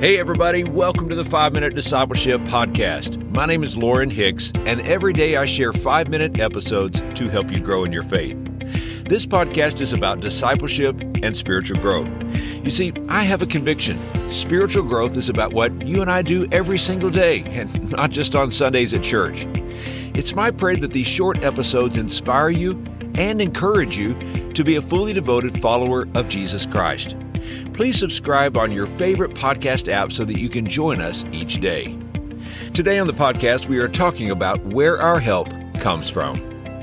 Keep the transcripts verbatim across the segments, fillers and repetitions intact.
Hey everybody, welcome to the five minute Discipleship Podcast. My name is Lauren Hicks, and every day I share five minute episodes to help you grow in your faith. This podcast is about discipleship and spiritual growth. You see, I have a conviction. Spiritual growth is about what you and I do every single day, and not just on Sundays at church. It's my prayer that these short episodes inspire you and encourage you to be a fully devoted follower of Jesus Christ. Please subscribe on your favorite podcast app so that you can join us each day. Today on the podcast, we are talking about where our help comes from.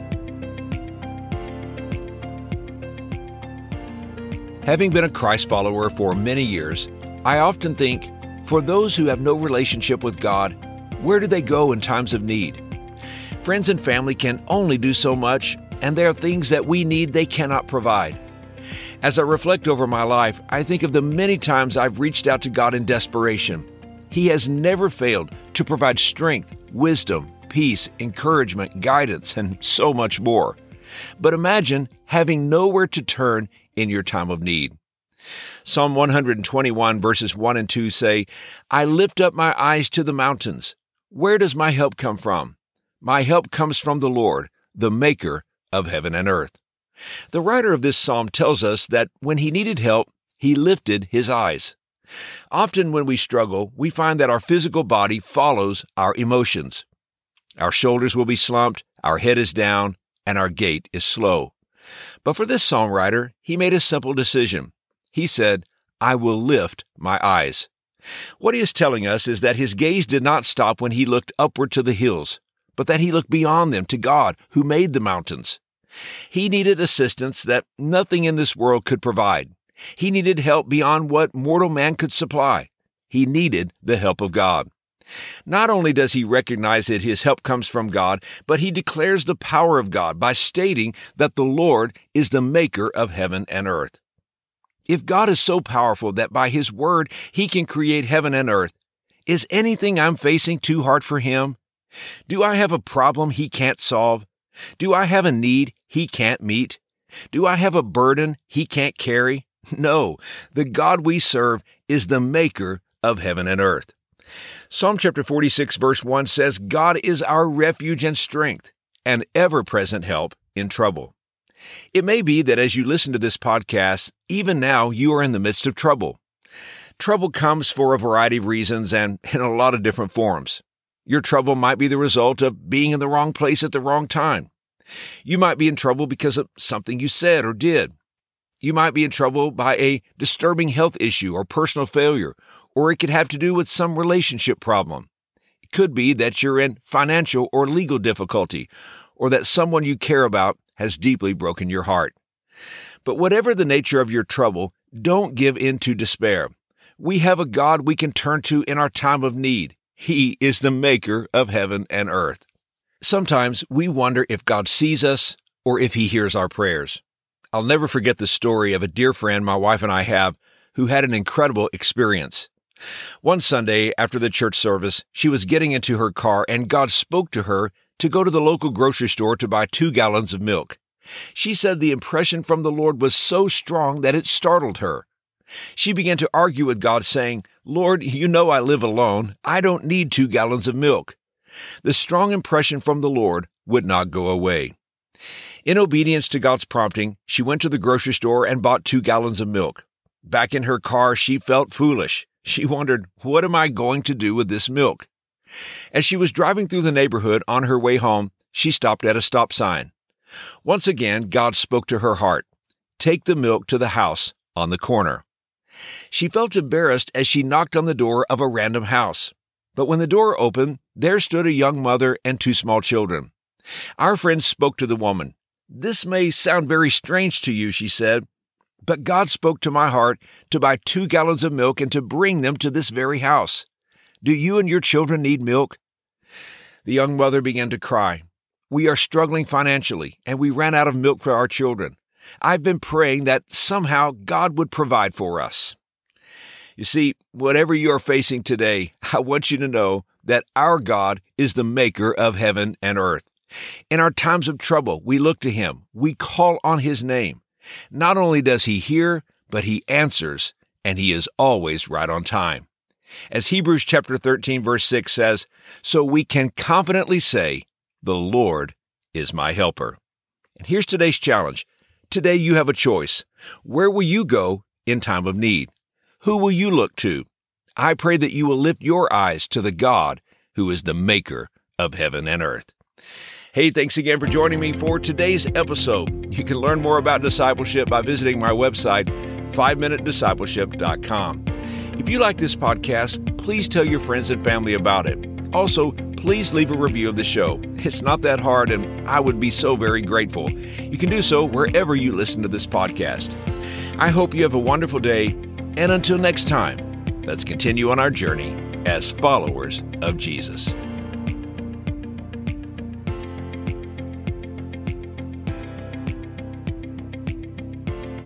Having been a Christ follower for many years, I often think, for those who have no relationship with God, where do they go in times of need? Friends and family can only do so much, and there are things that we need they cannot provide. As I reflect over my life, I think of the many times I've reached out to God in desperation. He has never failed to provide strength, wisdom, peace, encouragement, guidance, and so much more. But imagine having nowhere to turn in your time of need. Psalm one twenty-one verses one and two say, I lift up my eyes to the mountains. Where does my help come from? My help comes from the Lord, the maker of heaven and earth. The writer of this psalm tells us that when he needed help, he lifted his eyes. Often when we struggle, we find that our physical body follows our emotions. Our shoulders will be slumped, our head is down, and our gait is slow. But for this songwriter, he made a simple decision. He said, I will lift my eyes. What he is telling us is that his gaze did not stop when he looked upward to the hills, but that he looked beyond them to God who made the mountains. He needed assistance that nothing in this world could provide. He needed help beyond what mortal man could supply. He needed the help of God. Not only does he recognize that his help comes from God, but he declares the power of God by stating that the Lord is the maker of heaven and earth. If God is so powerful that by his word he can create heaven and earth, is anything I'm facing too hard for him? Do I have a problem he can't solve? Do I have a need he can't meet? Do I have a burden he can't carry? No, the God we serve is the maker of heaven and earth. Psalm chapter forty-six verse one says, God is our refuge and strength, an ever-present help in trouble. It may be that as you listen to this podcast, even now you are in the midst of trouble. Trouble comes for a variety of reasons and in a lot of different forms. Your trouble might be the result of being in the wrong place at the wrong time. You might be in trouble because of something you said or did. You might be in trouble by a disturbing health issue or personal failure, or it could have to do with some relationship problem. It could be that you're in financial or legal difficulty, or that someone you care about has deeply broken your heart. But whatever the nature of your trouble, don't give in to despair. We have a God we can turn to in our time of need. He is the maker of heaven and earth. Sometimes we wonder if God sees us or if he hears our prayers. I'll never forget the story of a dear friend my wife and I have who had an incredible experience. One Sunday after the church service, she was getting into her car and God spoke to her to go to the local grocery store to buy two gallons of milk. She said the impression from the Lord was so strong that it startled her. She began to argue with God, saying, Lord, you know I live alone. I don't need two gallons of milk. The strong impression from the Lord would not go away. In obedience to God's prompting, she went to the grocery store and bought two gallons of milk. Back in her car, she felt foolish. She wondered, what am I going to do with this milk? As she was driving through the neighborhood on her way home, she stopped at a stop sign. Once again, God spoke to her heart. Take the milk to the house on the corner. She felt embarrassed as she knocked on the door of a random house. But when the door opened, there stood a young mother and two small children. Our friend spoke to the woman. This may sound very strange to you, she said, but God spoke to my heart to buy two gallons of milk and to bring them to this very house. Do you and your children need milk? The young mother began to cry. We are struggling financially, and we ran out of milk for our children. I've been praying that somehow God would provide for us. You see, whatever you are facing today, I want you to know that our God is the maker of heaven and earth. In our times of trouble, we look to him. We call on his name. Not only does he hear, but he answers, and he is always right on time. As Hebrews chapter thirteen verse six says, "So we can confidently say, 'The Lord is my helper.'" And here's today's challenge. Today you have a choice. Where will you go in time of need? Who will you look to? I pray that you will lift your eyes to the God who is the maker of heaven and earth. Hey, thanks again for joining me for today's episode. You can learn more about discipleship by visiting my website, five minute discipleship dot com. If you like this podcast, please tell your friends and family about it. Also, please leave a review of the show. It's not that hard, and I would be so very grateful. You can do so wherever you listen to this podcast. I hope you have a wonderful day, and until next time, let's continue on our journey as followers of Jesus.